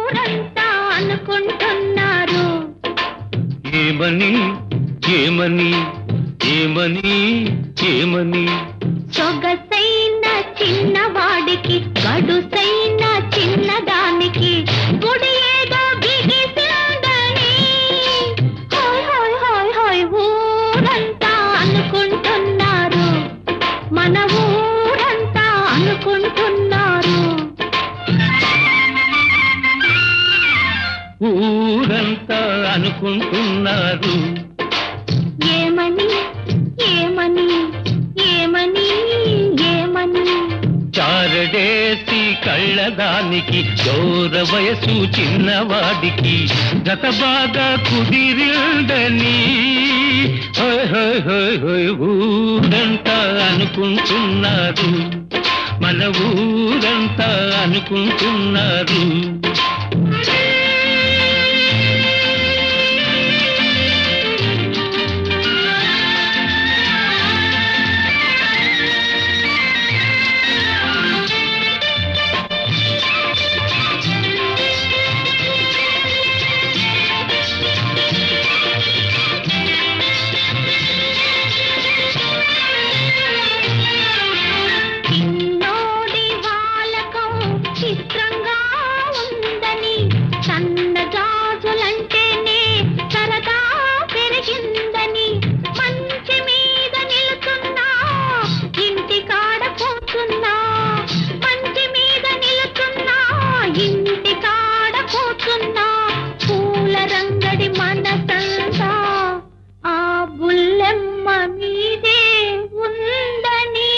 ఊరంతా అనుకుంటున్నారు. ఏమని ఏమని ఏమని ఏమని సొగసైన చిన్నవాడికి గడుసైన చిన్నదానికి గుడి ఏదో బిగిసిందని హాయ్ హాయ్ హాయ్ హాయ్ ఊరంతా అనుకుంటున్నారు. మన ఊరంతా అనుకుంటున్నారు. ఊరంతా అనుకుంటున్నారు. ఏమని ఏమని ఏమని ఏమని చారడేసి కళ్ళదానికి దూర వయసు చిన్నవాడికి గత బాగా కుదిరిందని హోయ్ హోయ్ హోయ్ హోయ్ ఊరంతా అనుకుంటున్నారు. మన ఊరంతా అనుకుంటున్నారు. చిన్నోడి వాలకం చిత్రంగా ఉందని సన్నజాజులంటేనే సరదా పెరిగిందని మంచి మీద నిలుతున్నా ఇంటి కాడ కూర్చున్నా మంచి మీద నిలుతున్నా ఇంటి కాడ కూర్చున్నా పూల రంగడి మనసంతా ఆ బుల్లెమ్మ మీదే ఉందని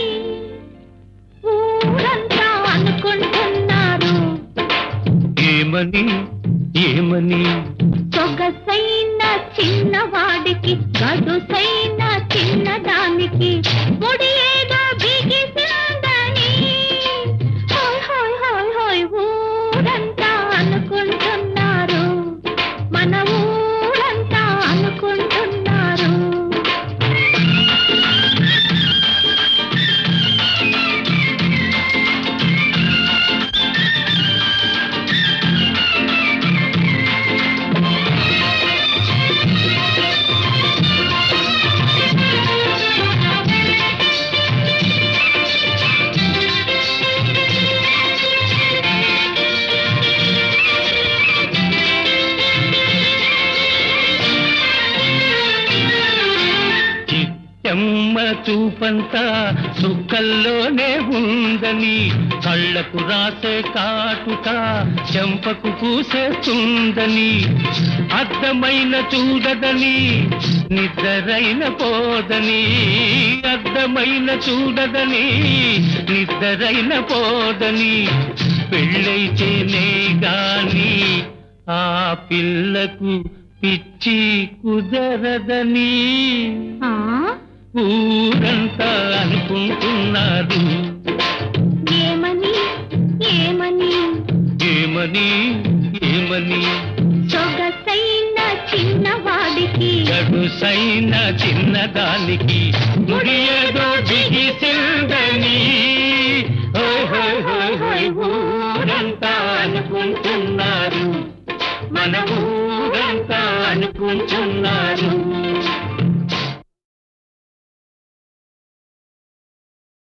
ఊరంతా అనుకుంటున్నారు. ఏమని ఏమని సొగసైన చిన్నవాడికి గడుసైన చిన్నదానికి ముడి ఏదో బిగిసిందని హాయ్ హాయ్ హాయ్ హాయ్ ఊరంతా అనుకుంటున్నారు. మన ఊరంతా అనుకుంటున్నారు. చెమ్మ చూపంతా సుక్కల్లోనే ఉందని కళ్ళకు రాసే కాటుక చెంపకు పూసేస్తుందని అద్దమైన చూడదని నిద్రైన పోదని అద్దమైన చూడదని నిద్రైన పోదని పెళ్ళైతేనే గాని ఆ పిల్లకు పిచ్చి కుదరదని ఆ ఊరంతా అనుకుంటున్నారు. ఏమని ఏమని ఏమని ఏమని సొగసైన చిన్నవాడికి గడుసైన చిన్నదానికి గుడి ఏదో బిగిసిందని హోయ్ హోయ్ హోయ్ హోయ్ ఊరంతా అనుకుంటున్నారు. మన ఊరంతా అనుకుంటున్నారు.